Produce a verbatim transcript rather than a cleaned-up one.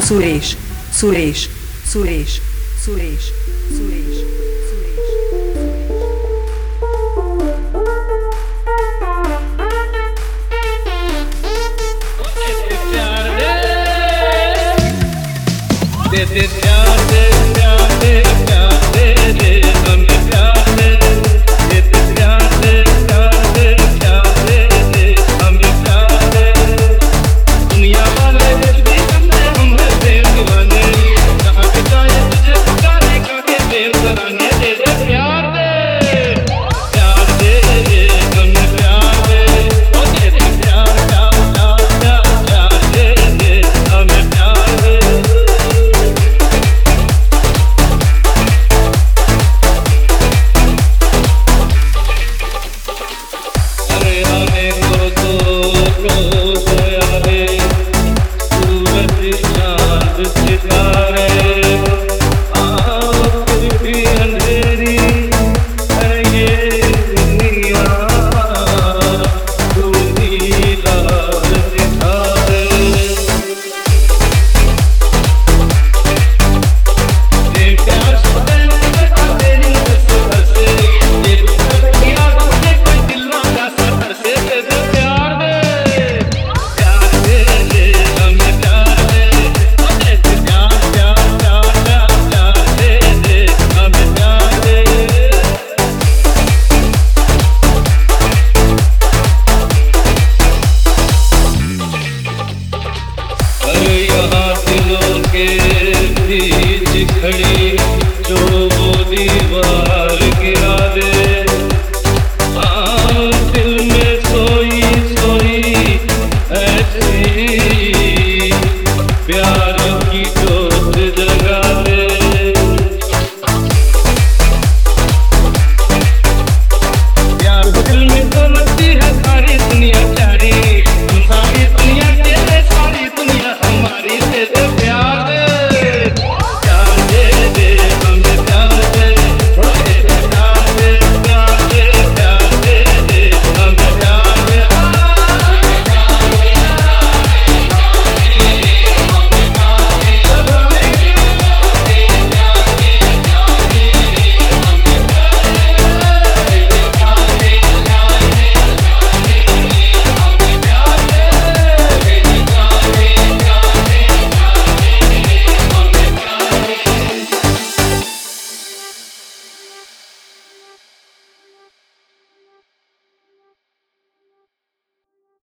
सुरेश सुरेश सुरेश सुरेश सुरेश दे दे प्यार दे प्यार दे प्यार दे दे हमें प्यार दे दे दे प्यार दे प्यार दे प्यार दे दे हमें प्यार दे दुनिया वाले भी हमने हमने प्रेम दीवाने कहाँ पे जाए तुझे पुकारे काहे प्रेम कराने दे दे प्यार दे प्यार दे दे हमें प्यार दे ओ दे दे प्यार प्यार प्यार प्यार प्यार दे दे हमें प्यार दे के बीच खड़ी